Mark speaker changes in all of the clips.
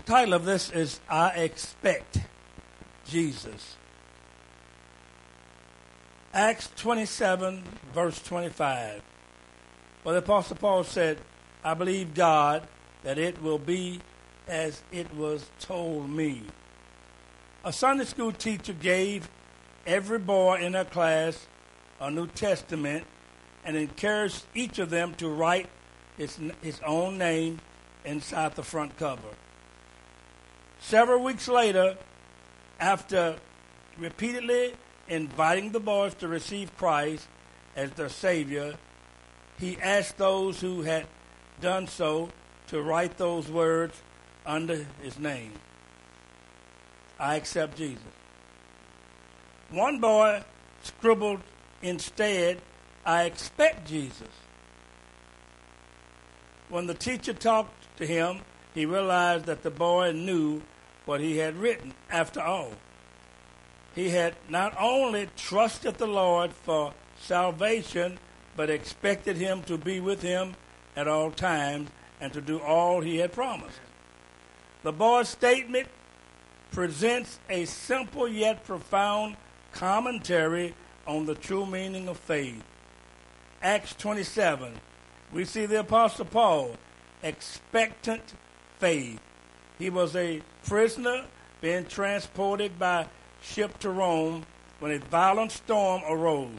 Speaker 1: title of this is I Expect Jesus. Acts 27, verse 25. Well, the Apostle Paul said, I believe God that it will be as it was told me. A Sunday school teacher gave every boy in her class a New Testament and encouraged each of them to write his own name inside the front cover. Several weeks later, after repeatedly inviting the boys to receive Christ as their Savior, he asked those who had done so to write those words under his name. I accept Jesus. One boy scribbled instead, I expect Jesus. When the teacher talked to him, he realized that the boy knew what he had written. After all, he had not only trusted the Lord for salvation, but expected him to be with him at all times and to do all he had promised. The boy's statement presents a simple yet profound commentary on the true meaning of faith. Acts 27, we see the Apostle Paul, expectant faith. He was a prisoner being transported by ship to Rome when a violent storm arose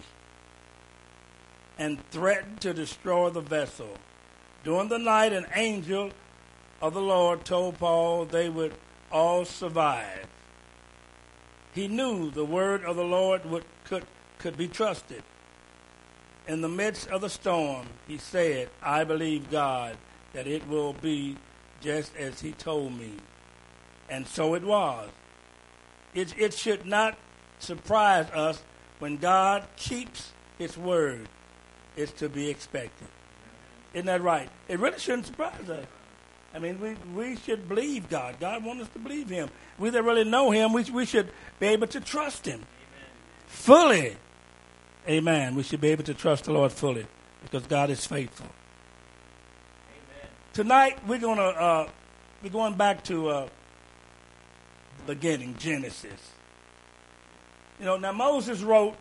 Speaker 1: and threatened to destroy the vessel. During the night, an angel of the Lord told Paul they would all survive. He knew the word of the Lord could be trusted. In the midst of the storm, he said, I believe God that it will be just as he told me. And so it was. It should not surprise us when God keeps his word. It's to be expected. Isn't that right? It really shouldn't surprise us. I mean, we should believe God. God wants us to believe him. We that really know him, we should be able to trust him. Amen. Fully. Amen. We should be able to trust the Lord fully because God is faithful. Amen. Tonight, we're going back to the beginning, Genesis. You know, now Moses wrote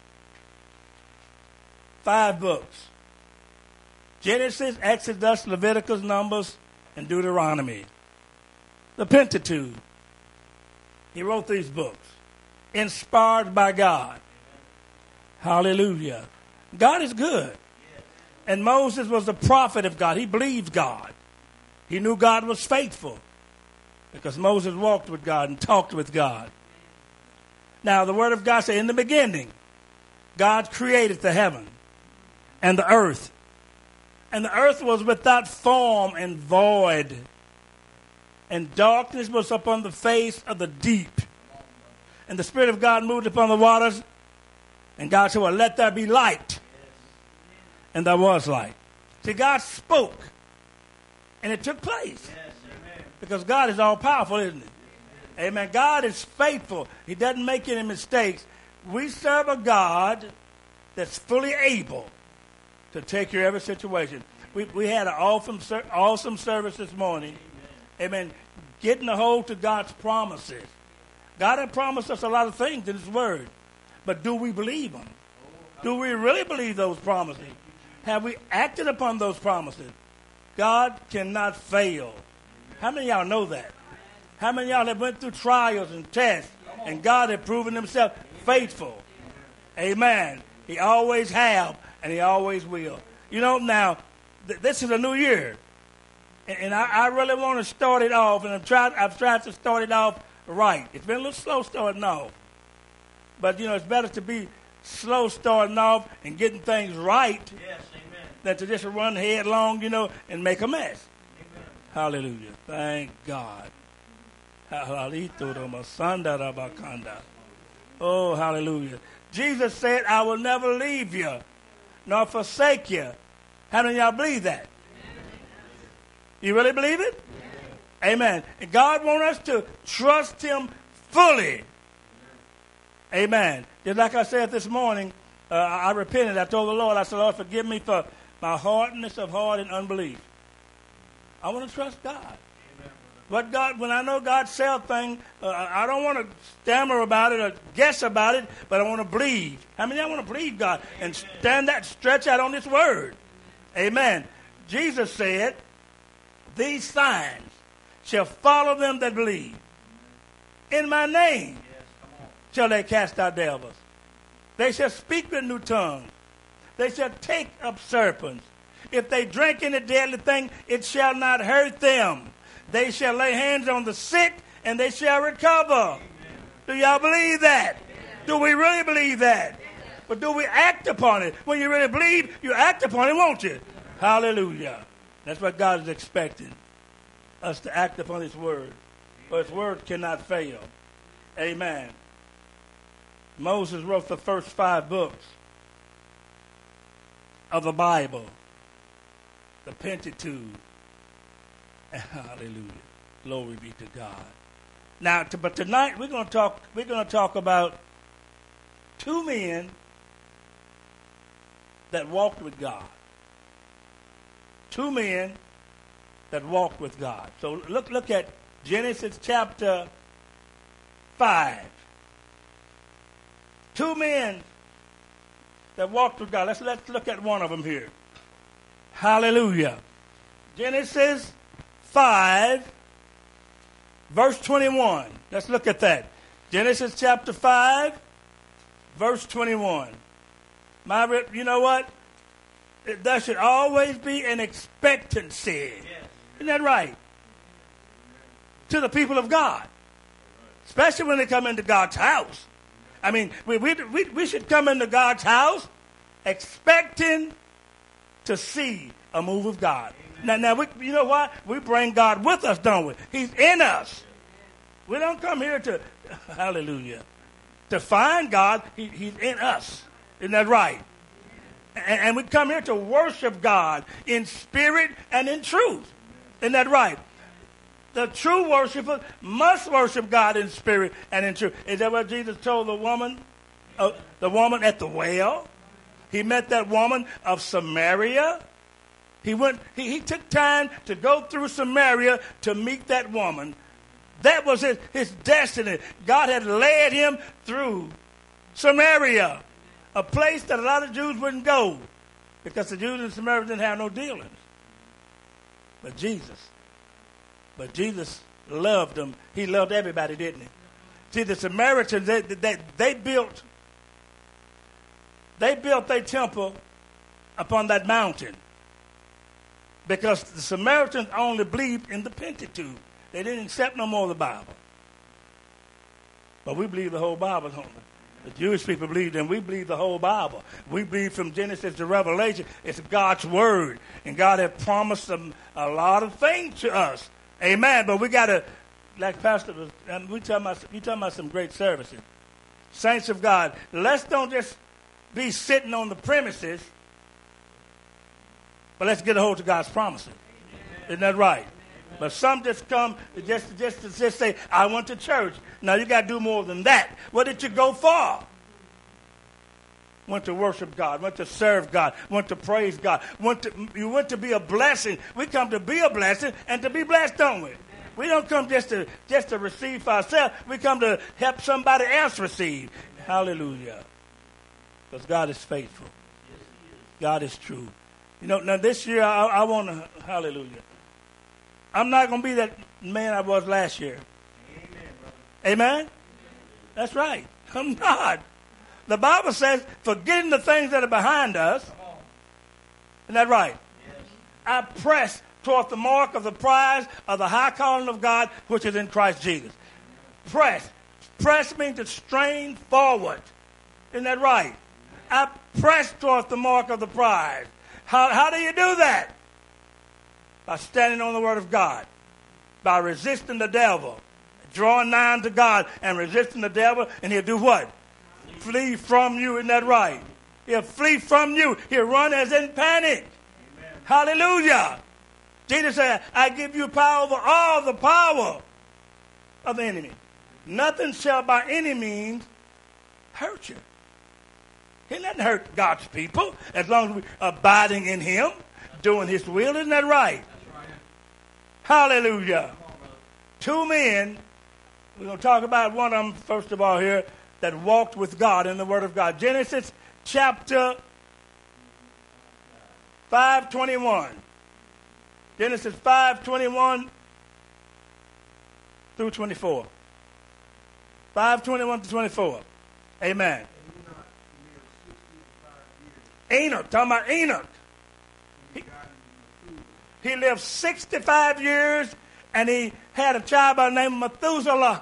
Speaker 1: 5 books. Genesis, Exodus, Leviticus, Numbers, and Deuteronomy. The Pentateuch. He wrote these books, inspired by God. Hallelujah. God is good. And Moses was the prophet of God. He believed God. He knew God was faithful because Moses walked with God and talked with God. Now, the Word of God says, in the beginning, God created the heaven and the earth. And the earth was without form and void. And darkness was upon the face of the deep. And the Spirit of God moved upon the waters. And God said, well, let there be light. And there was light. See, God spoke. And it took place. Because God is all powerful, isn't he? Amen. God is faithful. He doesn't make any mistakes. We serve a God that's fully able to take care of every situation. We had an awesome service this morning. Amen. Getting a hold to God's promises. God had promised us a lot of things in his word. But do we believe them? Do we really believe those promises? Have we acted upon those promises? God cannot fail. How many of y'all know that? How many of y'all have went through trials and tests and God had proven himself faithful? Amen. He always have and he always will. You know, now, this is a new year. And I really want to start it off, and I've tried to start it off right. It's been a little slow starting off. But, you know, it's better to be slow starting off and getting things right than to just run headlong, you know, and make a mess. Amen. Hallelujah. Thank God. Oh, hallelujah. Jesus said, I will never leave you nor forsake you. How many of y'all believe that? You really believe it? Amen. And God wants us to trust him fully. Amen. Just like I said this morning, I repented. I told the Lord, I said, Lord, forgive me for my hardness of heart and unbelief. I want to trust God. When I know God said a thing, I don't want to stammer about it or guess about it, but I want to believe. How many of y'all want to believe God and stretch out on this word? Amen. Jesus said, these signs shall follow them that believe. In my name shall they cast out devils. They shall speak with new tongues. They shall take up serpents. If they drink any deadly thing, it shall not hurt them. They shall lay hands on the sick, and they shall recover. Amen. Do y'all believe that? Amen. Do we really believe that? Amen. But do we act upon it? When you really believe, you act upon it, won't you? Amen. Hallelujah. That's what God is expecting, us to act upon His word. For His word cannot fail. Amen. Moses wrote the first 5 books of the Bible, the Pentateuch. Hallelujah. Glory be to God. Now, but tonight we're going to talk about 2 men that walked with God. 2 men that walked with God. So look at Genesis chapter 5. 2 men that walked with God. Let's look at one of them here. Hallelujah. Genesis 5, verse 21. Let's look at that. Genesis chapter 5, verse 21. You know what? There should always be an expectancy. Yes. Isn't that right? To the people of God. Especially when they come into God's house. I mean, we should come into God's house expecting to see a move of God. Now, you know what? We bring God with us, don't we? He's in us. We don't come here to, hallelujah, to find God. He's in us. Isn't that right? And we come here to worship God in spirit and in truth. Isn't that right? The true worshiper must worship God in spirit and in truth. Is that what Jesus told the woman at the well? He met that woman of Samaria. He took time to go through Samaria to meet that woman. That was his destiny. God had led him through Samaria, a place that a lot of Jews wouldn't go because the Jews in Samaria didn't have no dealings. But Jesus loved them. He loved everybody, didn't he? See, the Samaritans, they built their temple upon that mountain because the Samaritans only believed in the Pentateuch. They didn't accept no more of the Bible. But we believe the whole Bible, don't we? The Jewish people believed, and we believe the whole Bible. We believe from Genesis to Revelation. It's God's word, and God had promised them a lot of things to us. Amen. But we got to, like Pastor was, we talking about some great services. Saints of God, let's don't just be sitting on the premises, but let's get a hold of God's promises. Amen. Isn't that right? Amen. But some just come just to say, I went to church. Now you got to do more than that. What did you go for? Went to worship God, went to serve God, went to praise God. You went to be a blessing. We come to be a blessing and to be blessed, don't we? We don't come just to receive for ourselves. We come to help somebody else receive. Hallelujah. Because God is faithful. God is true. You know, now this year I want to, hallelujah. I'm not going to be that man I was last year. Amen, brother. Amen? That's right. I'm not. The Bible says, forgetting the things that are behind us. Isn't that right? Yes. I press toward the mark of the prize of the high calling of God, which is in Christ Jesus. Press. Press means to strain forward. Isn't that right? I press toward the mark of the prize. How do you do that? By standing on the word of God. By resisting the devil. Drawing nigh unto God and resisting the devil, and he'll do what? Flee from you. Isn't that right? He'll flee from you. He'll run as in panic. Amen. Hallelujah. Jesus said, I give you power over all the power of the enemy. Nothing shall by any means hurt you. He doesn't hurt God's people as long as we're abiding in him, doing his will. Isn't that right? That's right. Hallelujah. two men. We're going to talk about one of them, first of all, here, that walked with God in the Word of God. Genesis chapter 5:21. Genesis 5:21 through 24. 5:21 to 24. Amen. Enoch, talking about Enoch. He lived 65 years, and he had a child by the name of Methuselah.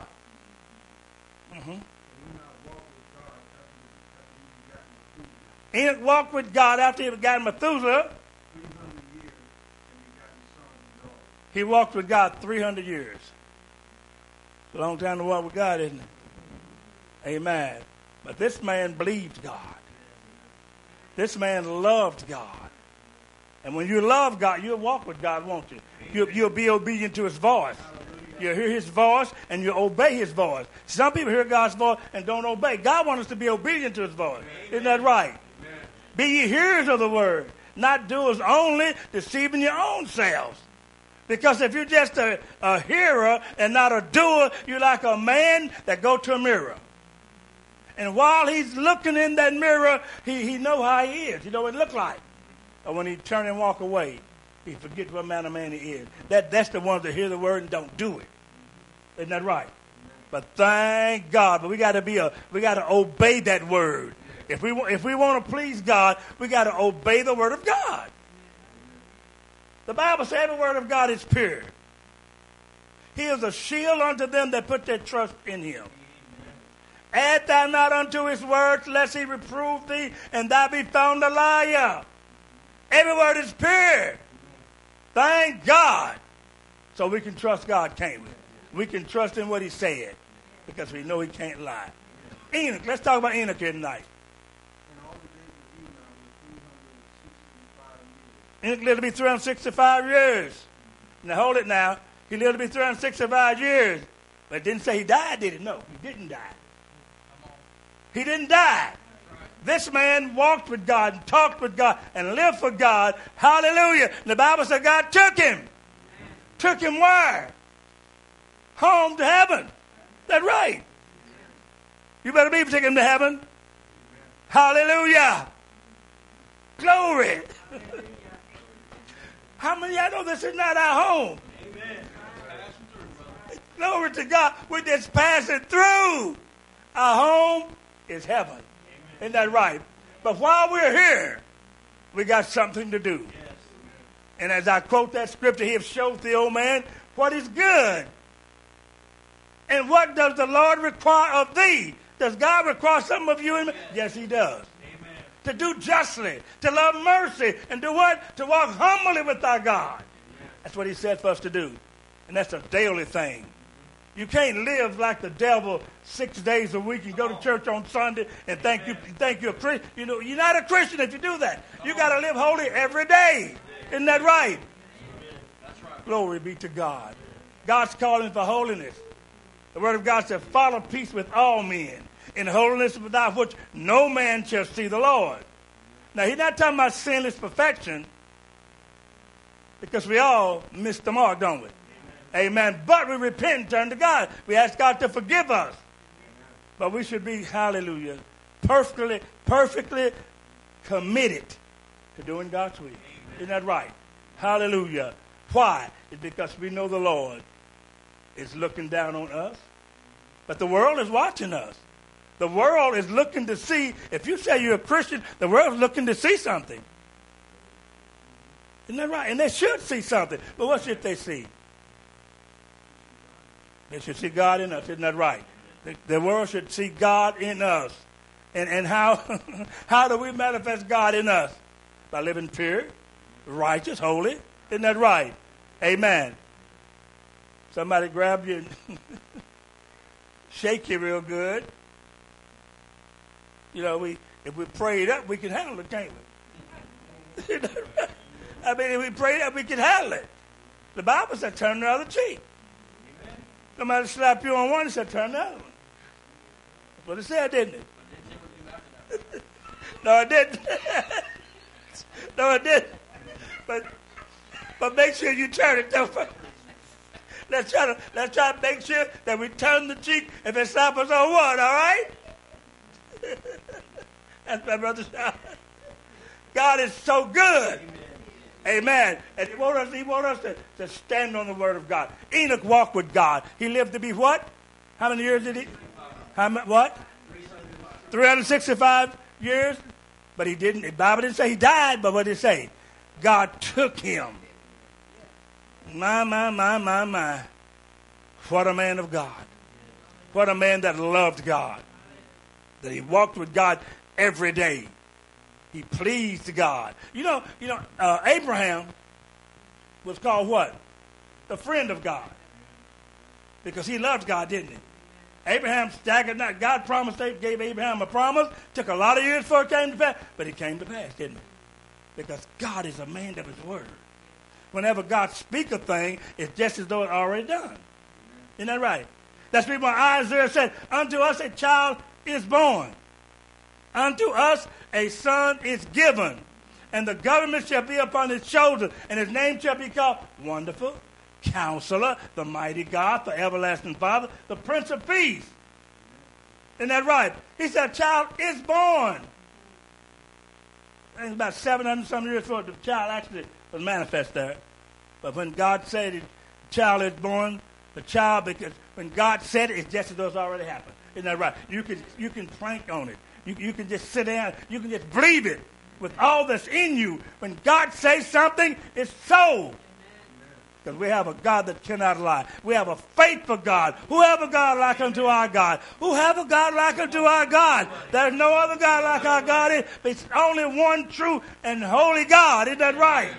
Speaker 1: Enoch walked with God after he got Methuselah. He walked with God 300 years. It's a long time to walk with God, isn't it? Amen. But this man believed God. This man loved God. And when you love God, you'll walk with God, won't you? You'll be obedient to his voice. You'll hear his voice and you'll obey his voice. Some people hear God's voice and don't obey. God wants us to be obedient to his voice. Isn't that right? Be ye hearers of the word, not doers only, deceiving your own selves. Because if you're just a hearer and not a doer, you're like a man that go to a mirror. And while he's looking in that mirror, he know how he is. You know what it look like. Or when he turn and walk away, he forgets what manner of man he is. That's the ones that hear the word and don't do it. Isn't that right? But thank God, but we got to obey that word. If we want to please God, we got to obey the word of God. The Bible says every word of God is pure. He is a shield unto them that put their trust in him. Add thou not unto his words, lest he reprove thee, and thou be found a liar. Every word is pure. Thank God. So we can trust God, can't we? We can trust in what he said, because we know he can't lie. Enoch, let's talk about Enoch here tonight. Enoch lived to be 365 years. Now hold it now. He lived to be 365 years. But it didn't say he died, did it? No, he didn't die. He didn't die. This man walked with God and talked with God and lived for God. Hallelujah. And the Bible said God took him. Took him where? Home to heaven. That's right. You better believe take him to heaven. Hallelujah. Glory. How many of y'all know this is not our home? Amen. Glory to God. We're just passing through. Our home is heaven. Amen. Isn't that right? But while we're here, we got something to do. Yes. And as I quote that scripture, he has showed the old man what is good. And what does the Lord require of thee? Does God require something of you and me? Yes, he does. To do justly, to love mercy, and do what? To walk humbly with our God. Amen. That's what he said for us to do. And that's a daily thing. You can't live like the devil 6 days a week and go to church on Sunday and think you're a Christian. You know, you're not a Christian if you do that. You got to live holy every day. Isn't that right? That's right? Glory be to God. God's calling for holiness. The word of God said, follow peace with all men, in holiness without which no man shall see the Lord. Now, he's not talking about sinless perfection, because we all miss the mark, don't we? Amen. But we repent and turn to God. We ask God to forgive us. But we should be, hallelujah, perfectly committed to doing God's will. Isn't that right? Hallelujah. Why? It's because we know the Lord is looking down on us. But the world is watching us. The world is looking to see, if you say you're a Christian, the world is looking to see something. Isn't that right? And they should see something. But what should they see? They should see God in us. Isn't that right? The world should see God in us. And how, how do we manifest God in us? By living pure, righteous, holy. Isn't that right? Amen. Somebody grab you and shake you real good. You know, if we pray it up, we can handle it, can't we? I mean, if we pray it up, we can handle it. The Bible said, turn the other cheek. Amen. Somebody slap you on one, it said, turn the other one. That's what it said, didn't it? No, it didn't. No, it didn't. But make sure you turn it. let's try to make sure that we turn the cheek if it suffers on what, all right? That's my brother Sean. God is so good. Amen. And he wants us to stand on the word of God. Enoch walked with God. He lived to be what? How many years did he? What? 365 years. But he didn't. The Bible didn't say he died, but what did it say? God took him. My. What a man of God. What a man that loved God. That he walked with God every day. He pleased God. Abraham was called what? The friend of God. Because he loved God, didn't he? Abraham staggered not. God gave Abraham a promise. Took a lot of years before it came to pass. But it came to pass, didn't it? Because God is a man of his word. Whenever God speaks a thing, it's just as though it's already done. Isn't that right? That's why Isaiah said, unto us a child is born. Unto us a son is given. And the government shall be upon his shoulders. And his name shall be called Wonderful, Counselor, the Mighty God, the Everlasting Father, the Prince of Peace. Isn't that right? He said, a child is born. And it's about 700 some years before the child actually was manifest there. But when God said the child is born, because when God said it, it's just as though it's already happened. Isn't that right? You can plank on it. You can just sit down. You can just believe it with all that's in you. When God says something, it's so. Because we have a God that cannot lie. We have a faithful God. Who have a God like unto our God? Who have a God like unto our God? There's no other God like our God. It's only one true and holy God. Isn't that right?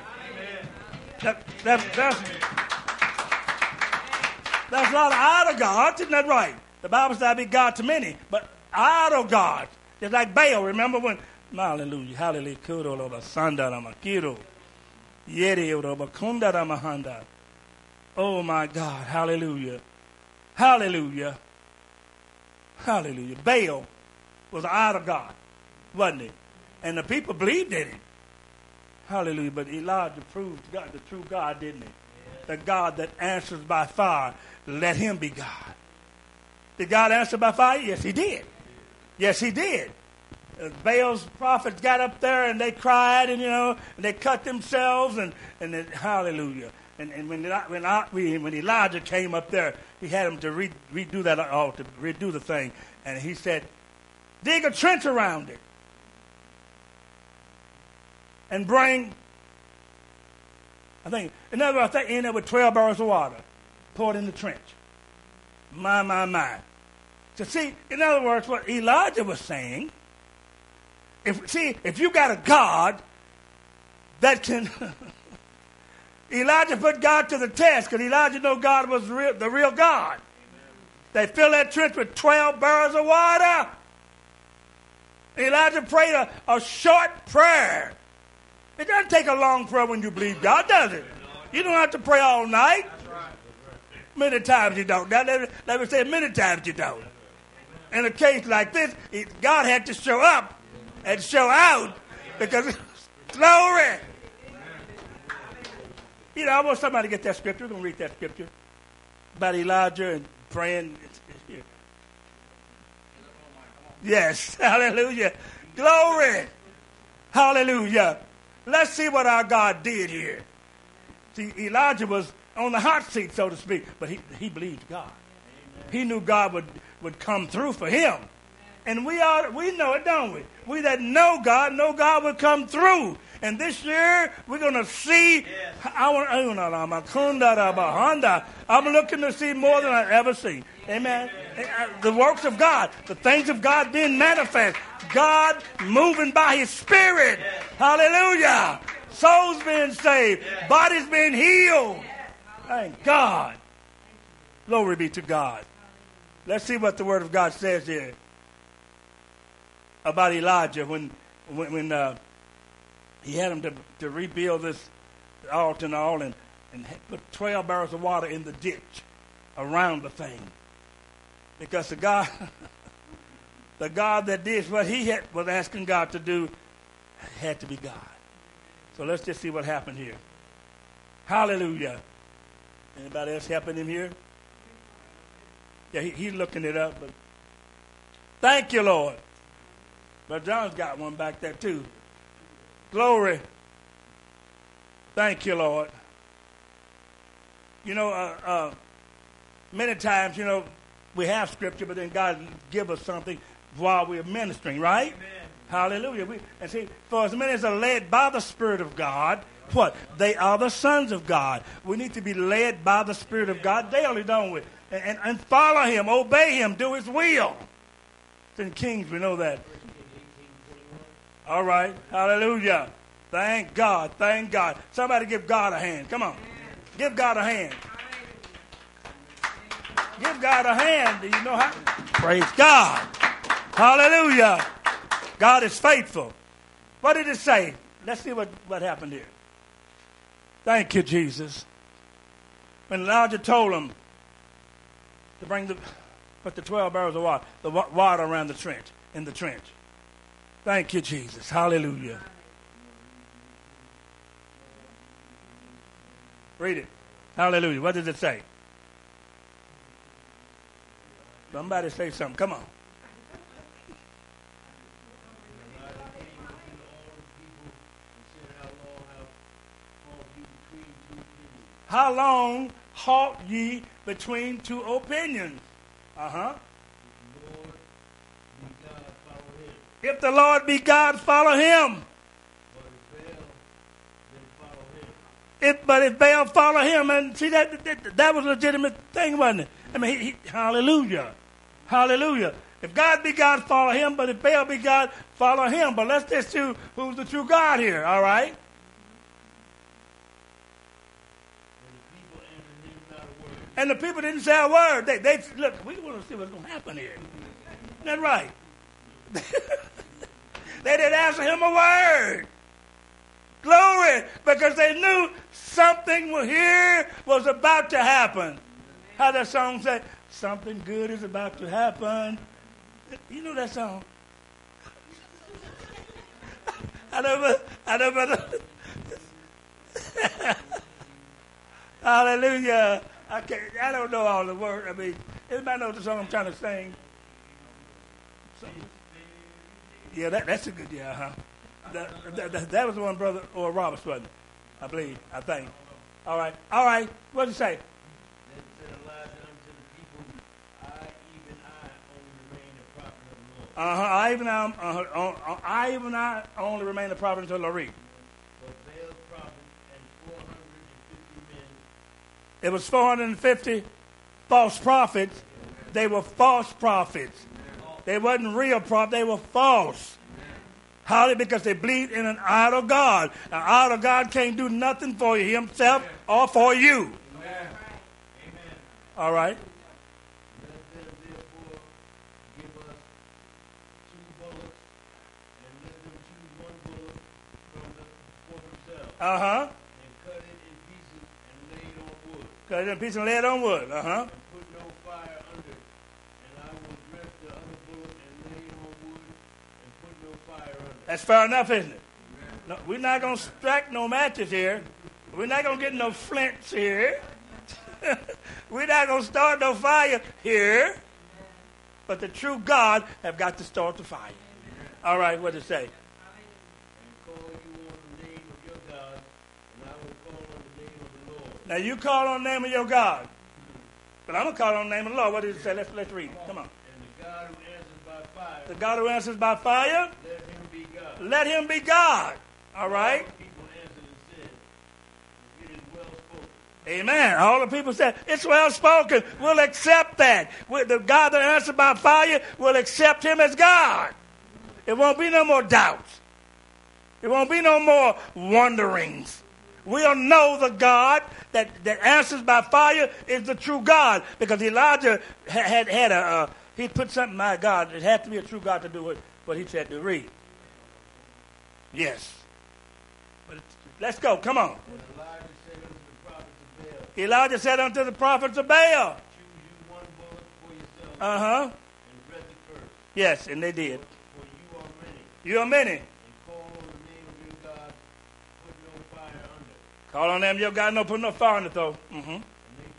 Speaker 1: That's not idol gods. Isn't that right? The Bible says I be God to many, but idol gods. Just like Baal. Remember when? Hallelujah. Hallelujah. Kudo lo basanda ramakiro. Yeri lo bakunda ramahanda. Oh my God. Hallelujah. Hallelujah. Hallelujah. Baal was an idol god, wasn't he? And the people believed in him. Hallelujah. But Elijah proved God, the true God, didn't he? The God that answers by fire. Let him be God. Did God answer by fire? Yes, he did. Yes, he did. Baal's prophets got up there and they cried and they cut themselves and hallelujah. And when Elijah came up there, he had him to redo that altar, redo the thing, and he said, dig a trench around it and bring. I think in there with 12 barrels of water poured in the trench. My. So see, in other words, what Elijah was saying, if you got a God that can, Elijah put God to the test because Elijah knew God was the real God. They filled that trench with 12 barrels of water. Elijah prayed a short prayer. It doesn't take a long prayer when you believe God, does it? You don't have to pray all night. Many times you don't. Now, let me say many times you don't. In a case like this, God had to show up and show out because glory. I want somebody to get that scripture. We're going to read that scripture about Elijah and praying. Yes, hallelujah. Glory. Hallelujah. Let's see what our God did here. See, Elijah was on the hot seat, so to speak, but he believed God. Amen. He knew God would come through for him. And we know it, don't we? We that know God would come through. And this year, we're going to see, I'm looking to see more than I've ever seen. Amen. The works of God, the things of God being manifest. God moving by his spirit. Hallelujah. Souls being saved. Bodies being healed. Thank God. Glory be to God. Let's see what the word of God says here about Elijah when he had him to rebuild this altar and all and put 12 barrels of water in the ditch around the thing. Because the God that did what he was asking God to do had to be God. So let's just see what happened here. Hallelujah. Anybody else helping him here? Yeah, he's looking it up. But thank you, Lord. But John's got one back there too. Glory. Thank you, Lord. You know, many times, you know, we have scripture, but then God give us something while we're ministering, right? Amen. Hallelujah. And see, for as many as are led by the Spirit of God, what? They are the sons of God. We need to be led by the Spirit of God daily, don't we? And follow Him, obey Him, do His will. It's in Kings, we know that. All right. Hallelujah. Thank God. Thank God. Somebody give God a hand. Come on. Give God a hand. Give God a hand. Do you know how? Praise God. Hallelujah. God is faithful. What did it say? Let's see what happened here. Thank you, Jesus. When Elijah told him to put the 12 barrels of water, the water around the trench, in the trench. Thank you, Jesus. Hallelujah. Read it. Hallelujah. What does it say? Somebody say something. Come on. How long halt ye between two opinions? If the Lord be God, follow him. But if Baal, follow him. And see, that was a legitimate thing, wasn't it? I mean, hallelujah. Hallelujah. If God be God, follow him. But if Baal be God, follow him. But let's just see who's the true God here, all right? And the people didn't say a word. They look, we want to see what's going to happen here. Isn't that right? They didn't answer him a word. Glory, because they knew something here was about to happen. How that song say, something good is about to happen. You know that song? I know. Hallelujah. I don't know all the words. I mean, anybody know the song I'm trying to sing? Yeah, that's a good, that was the one, Brother Oral Roberts, wasn't it? I think. All right. What did it say? I even I only remain the prophet until I read. It was 450 false prophets. They were false prophets. They wasn't real prophets. They were false. How? Because they believed in an idol God. An idol God can't do nothing for you himself or for you. Amen. All right. Let them therefore give us 2 bullocks, and let them choose 1 bullock for themselves. And cut it in pieces and lay it on wood. Cut it in pieces and lay it on wood. And put no fire under it. And I will dress the other bullock and lay it on wood and put no fire under it. That's fair enough, isn't it? No, we're not going to strike no matches here. We're not going to get no flints here. We're not going to start no fire here. But the true God have got to start the fire. All right, what does it say? Now you call on the name of your God. But I'm going to call on the name of the Lord. What does it say? Let's read. Come on. And the God who answers by fire. The God who answers by fire. Let him be God. Let him be God. All right. People answered and said, it is well spoken. Amen. All the people said, it's well spoken. We'll accept that. The God that answers by fire will accept him as God. It won't be no more doubts. It won't be no more wonderings. We'll know the God that answers by fire is the true God. Because Elijah he put something, my God, it had to be a true God to do what he said to read. Yes. But let's go, come on. Elijah said unto the prophets of Baal. Choose you 1 bullock for yourself. And dress it first. Yes, and they did. For you are many. You are many. Call on them, your God, no put no fire in it, though. And they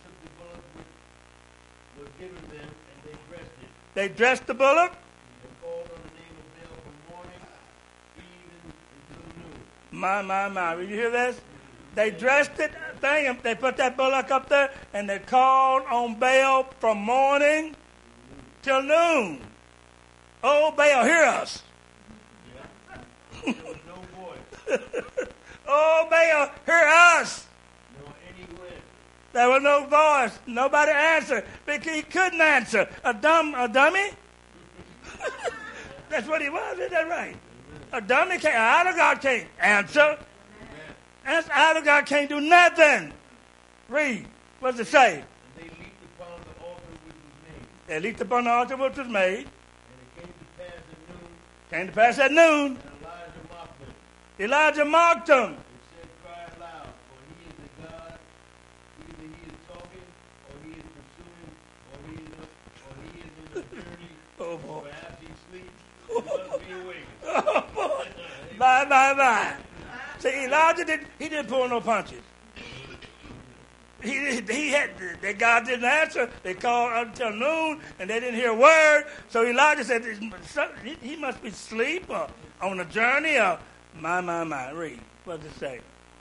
Speaker 2: were given them, and they dressed it.
Speaker 1: They dressed the bullock.
Speaker 2: They called on the name of Baal from morning, even until noon.
Speaker 1: My. Did you hear this? They dressed it. They put that bullock up there, and they called on Baal from morning till noon. Oh, Baal, hear us.
Speaker 2: There was no voice,
Speaker 1: Oh, Baal, hear us.
Speaker 2: nor any wind.
Speaker 1: There was no voice. Nobody answered because he couldn't answer. A dummy? That's what he was. Isn't that right? A dummy can't. Out of God can't answer. And out of God can't do nothing. Read. What's it say?
Speaker 2: And they leaped upon the altar which was made.
Speaker 1: They leaped upon the altar which was made.
Speaker 2: And it came to pass at noon,
Speaker 1: Came to pass at noon.
Speaker 2: and Elijah mocked them.
Speaker 1: Elijah mocked them.
Speaker 2: And said, Cry aloud, for he is a God. Either he is talking, or he is pursuing, or he is in a journey,
Speaker 1: Oh, boy.
Speaker 2: perhaps he sleeps, he must be awakened.
Speaker 1: Oh, boy. Bye. See, Elijah didn't pull no punches. God didn't answer. They called until noon, and they didn't hear a word. So Elijah said, he must be asleep or on a journey or my. Read. What does it say?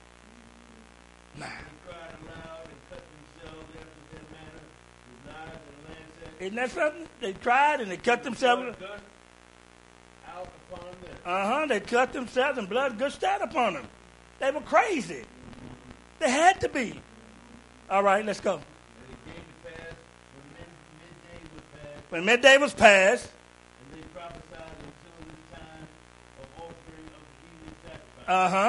Speaker 1: My.
Speaker 2: They cried aloud and cut themselves after their manner with knives and lances.
Speaker 1: Isn't that something? They tried and they cut themselves.
Speaker 2: Blood out upon them.
Speaker 1: They cut themselves and blood good stat upon them. They were crazy. They had to be. All right, let's go.
Speaker 2: And it came to pass when midday was past,
Speaker 1: When midday was past,
Speaker 2: and they prophesied until this time of offering of the evening sacrifice,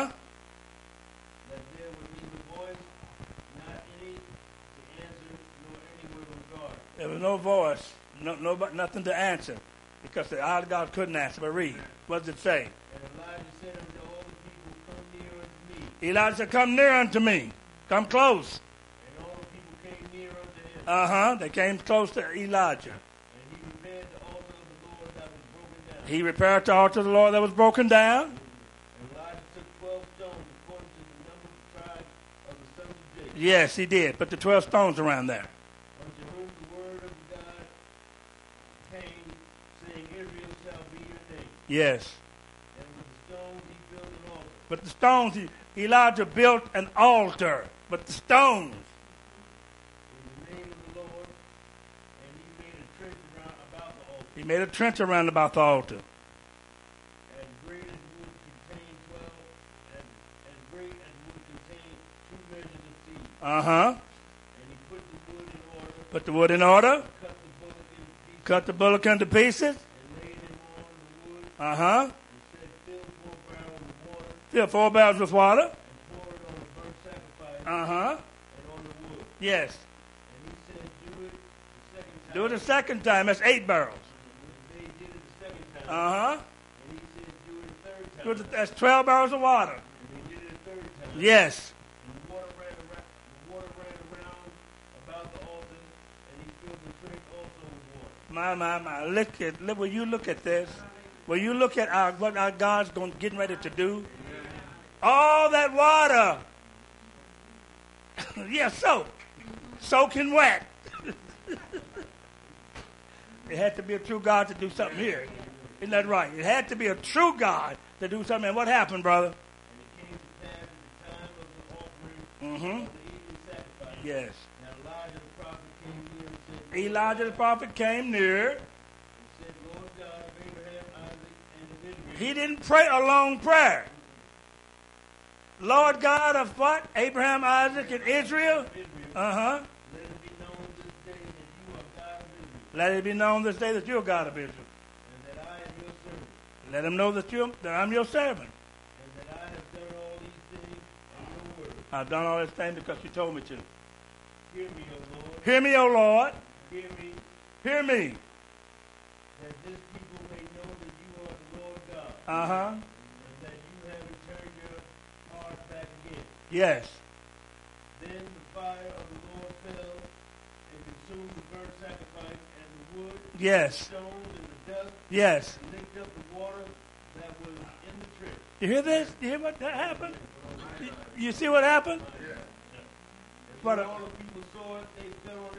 Speaker 2: that there was neither voice, not any to answer, nor any word of God.
Speaker 1: there was no voice, nothing to answer, because the eye of God couldn't answer. But read, what does it say?
Speaker 2: And Elijah said unto all the people, Come near unto me.
Speaker 1: Elijah said, come near unto me. Come close.
Speaker 2: And all the people came near unto him.
Speaker 1: They came close to Elijah.
Speaker 2: And he repaired the altar of the Lord that was broken down.
Speaker 1: He repaired the altar of the Lord that was broken down.
Speaker 2: And Elijah took 12 stones according to the number of the tribes of the sons of Jacob,
Speaker 1: Yes, he did. Put the 12 stones around there.
Speaker 2: unto whom the word of God came, saying, Israel shall be your name.
Speaker 1: Yes.
Speaker 2: And with the stones he built an altar.
Speaker 1: But the stones, Elijah built an altar. But the stones,
Speaker 2: In the name of the Lord, and he made a trench around about the altar.
Speaker 1: he made a trench around about the altar.
Speaker 2: And great as would contain 12, and great as would contain 2 measures of seed. And he put the wood in order,
Speaker 1: Put the wood in order.
Speaker 2: cut the bullock into pieces,
Speaker 1: Cut the bullock into pieces.
Speaker 2: and laid him on the wood, and said, Fill 4 barrels with water,
Speaker 1: Fill 4 barrels with water.
Speaker 2: and pour it on the burnt sacrifice, and on the wood.
Speaker 1: Yes.
Speaker 2: And he said, Do it the second time.
Speaker 1: Do it a second time. That's 8 barrels.
Speaker 2: They did it the second time. And he said, Do it a third time.
Speaker 1: That's 12 barrels of water.
Speaker 2: And they did it a third time.
Speaker 1: Yes.
Speaker 2: And the water ran around about the altar, and he filled the trench also with water.
Speaker 1: My. Will you look at this? Will you look at what our God's getting ready to do? All that water. Soaking wet. It had to be a true God to do something here. Isn't that right? It had to be a true God to do something. And what happened, brother?
Speaker 2: And it came to pass at the time of the offering of the evening sacrifice.
Speaker 1: Yes.
Speaker 2: Now Elijah the prophet came near and said,
Speaker 1: Elijah the prophet came near.
Speaker 2: and said, Lord God of Abraham, Isaac, and of Israel.
Speaker 1: He didn't pray a long prayer. Lord God of what? Abraham, Isaac, and Israel?
Speaker 2: Let it be known this day that you are God of Israel,
Speaker 1: Let it be known this day that you're God of Israel.
Speaker 2: and that I am your servant,
Speaker 1: Let him know that I'm your servant.
Speaker 2: and that I have done all these things in your word.
Speaker 1: I've done all this thing because you told me to.
Speaker 2: Hear me, O Lord.
Speaker 1: Hear me, O Lord.
Speaker 2: Hear me,
Speaker 1: Hear me.
Speaker 2: that this people may know that you are the Lord God, and that you have returned your heart back again.
Speaker 1: Yes.
Speaker 2: Then the fire of the Lord fell and consumed the burnt sacrifice and the wood,
Speaker 1: Yes.
Speaker 2: the stones and the dust,
Speaker 1: Yes.
Speaker 2: and licked up the water that was in the trench.
Speaker 1: You hear this? You hear what that happened? You see what happened?
Speaker 2: And
Speaker 1: What
Speaker 2: when
Speaker 1: a-
Speaker 2: all the people saw it, they fell on their faces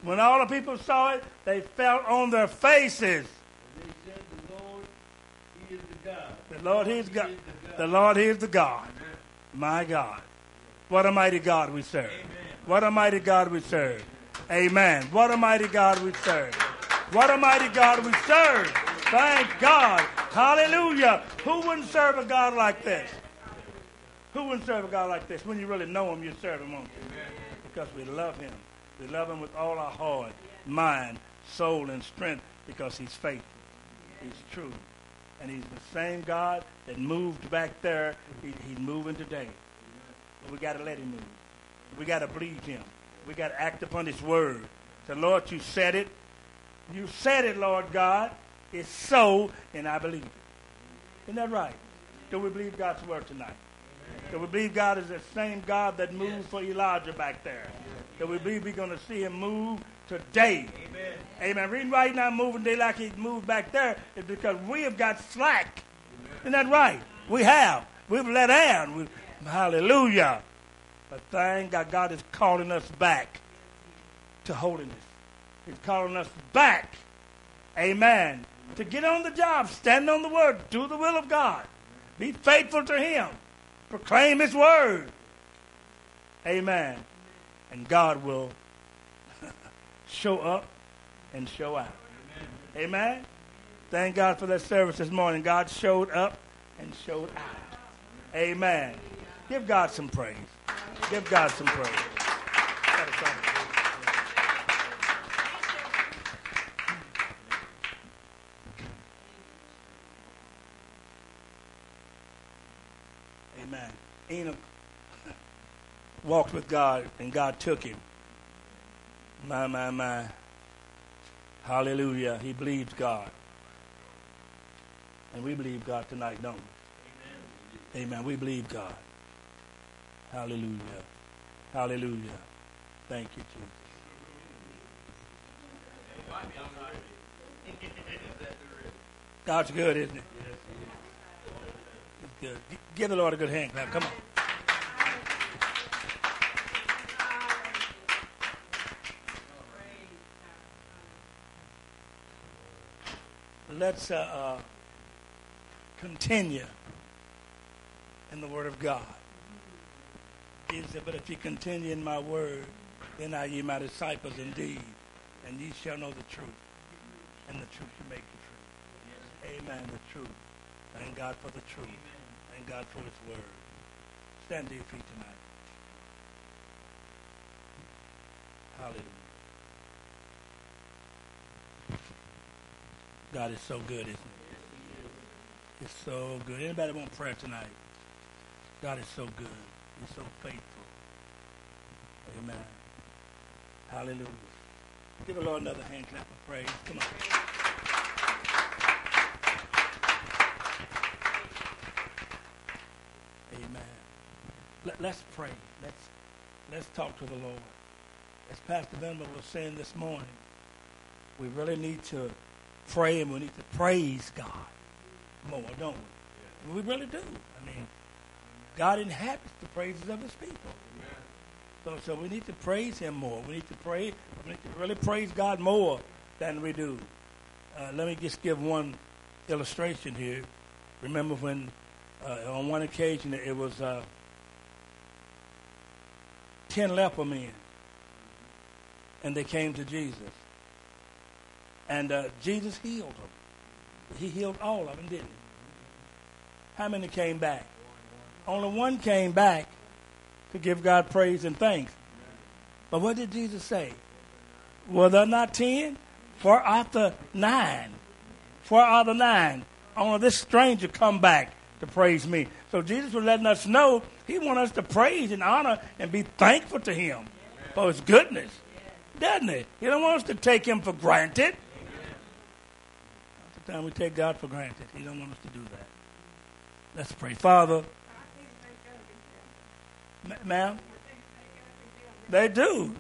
Speaker 1: When all the people saw it, they fell on their faces.
Speaker 2: And they said, the Lord, he is the God.
Speaker 1: The Lord, he is God. The Lord, he is the God. My God. What a mighty God we serve. What a mighty God we serve. Amen. What a mighty God we serve. What a mighty God we serve. Thank God. Hallelujah. Who wouldn't serve a God like this? Who wouldn't serve a God like this? When you really know him, you serve him, won't you? Because we love him. We love him with all our heart, mind, soul, and strength because he's faithful. He's true. And he's the same God that moved back there. He's moving today. But we got to let him move. We got to believe him. We got to act upon his word. So, Lord, you said it. You said it, Lord God. It's so, and I believe it. Isn't that right? Do we believe God's word tonight? Do we believe God is the same God that moved for Elijah back there? Do we believe we're going to see him move today? Amen. Amen. Reason why he's not moving today like he moved back there is because we have got slack. Isn't that right? We have. We've let down. Hallelujah. But thank God, God is calling us back to holiness. He's calling us back. Amen. To get on the job, stand on the word, do the will of God. Be faithful to him. Proclaim his word. Amen. And God will show up and show out. Amen. Thank God for that service this morning. God showed up and showed out. Amen. Give God some praise. Give God some praise. Amen. Enoch walked with God, and God took him. My. Hallelujah. He believes God. And we believe God tonight, don't we? Amen. We believe God. Hallelujah. Hallelujah. Thank you, Jesus. God's good, isn't it? He's good. Give the Lord a good hand clap. Come on. Let's continue in the Word of God. He said, but if you continue in my word, then are ye my disciples indeed, and ye shall know the truth, and the truth shall make you free. Amen, the truth. Thank God for the truth. Thank God for his word. Stand to your feet tonight. Hallelujah. God is so good, isn't he? It's so good. Anybody want prayer tonight? God is so good. He's so faithful. Amen. Hallelujah. Give the Lord another hand clap of praise. Come on. Amen. Let's pray. Let's talk to the Lord. As Pastor Venable was saying this morning, we really need to pray and we need to praise God more, don't we? We really do. I mean, God inhabits the praises of his people. So we need to praise him more. We need to pray. We need to really praise God more than we do. Let me just give one illustration here. Remember when on one occasion it was 10 leper men, and they came to Jesus. And Jesus healed them. He healed all of them, didn't he? How many came back? Only one came back to give God praise and thanks. But what did Jesus say? Were there not 10? 4 out of 9. 4 out of 9. Only this stranger come back to praise me. So Jesus was letting us know he wants us to praise and honor and be thankful to him for his goodness. Doesn't he? He don't want us to take him for granted. Every time we take God for granted, he don't want us to do that. Let's pray. Father, ma'am, they do.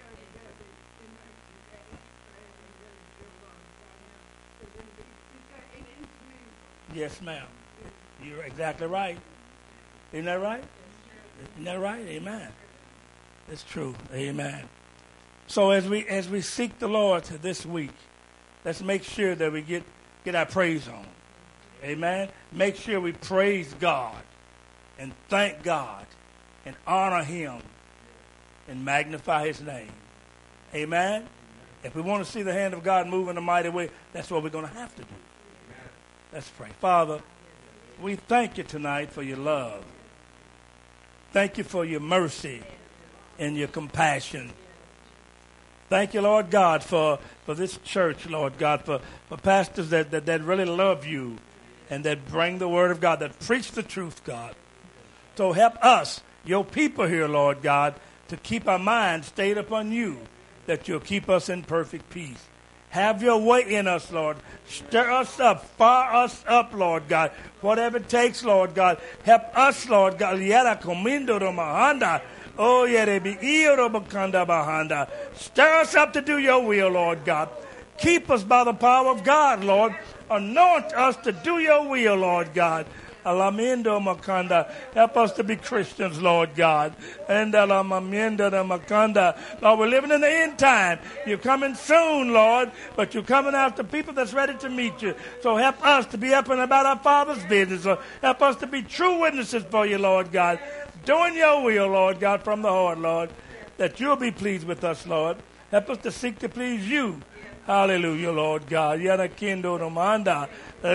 Speaker 1: Yes, ma'am. You're exactly right. Isn't that right? Isn't that right? Amen. It's true. Amen. So as we seek the Lord this week, let's make sure that we get our praise on. Amen. Make sure we praise God and thank God and honor him and magnify his name. Amen. If we want to see the hand of God move in a mighty way, that's what we're going to have to do. Let's pray. Father, we thank you tonight for your love. Thank you for your mercy and your compassion. Thank you, Lord God, for this church, Lord God, for pastors that really love you and that bring the word of God, that preach the truth, God. So help us, your people here, Lord God, to keep our minds stayed upon you, that you'll keep us in perfect peace. Have your way in us, Lord. Stir us up, fire us up, Lord God. Whatever it takes, Lord God. Help us, Lord God. Yara comindo do mahanda. Oh, yere be iro bakanda bahanda. Stir us up to do your will, Lord God. Keep us by the power of God, Lord. Anoint us to do your will, Lord God. Alamindo makanda. Help us to be Christians, Lord God. And alamamindo makanda. Lord, we're living in the end time. You're coming soon, Lord, but you're coming after people that's ready to meet you. So help us to be up and about our Father's business. Lord. Help us to be true witnesses for you, Lord God. Doing your will, Lord God, from the heart, Lord, that you'll be pleased with us, Lord. Help us to seek to please you. Hallelujah, Lord God. Yana kindo romanda.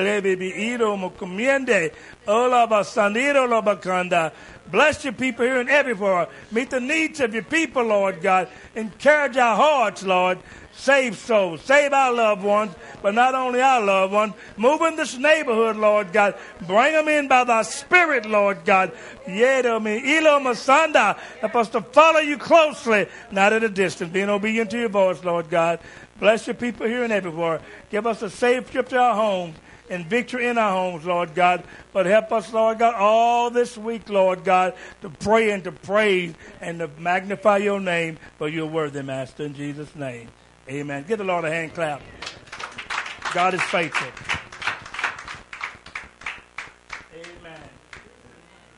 Speaker 1: Bless your people here and everywhere. Meet the needs of your people, Lord God. Encourage our hearts, Lord. Save souls. Save our loved ones, but not only our loved ones. Move in this neighborhood, Lord God. Bring them in by thy spirit, Lord God. Help us to follow you closely, not at a distance. Being obedient to your voice, Lord God. Bless your people here and everywhere. Give us a safe trip to our homes and victory in our homes, Lord God. But help us, Lord God, all this week, Lord God, to pray and to praise and to magnify your name for your worthy, Master, in Jesus' name. Amen. Give the Lord a hand clap. God is faithful. Amen.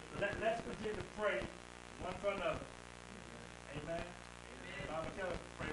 Speaker 1: Let's continue to pray one for another. Amen. Bible tells us to pray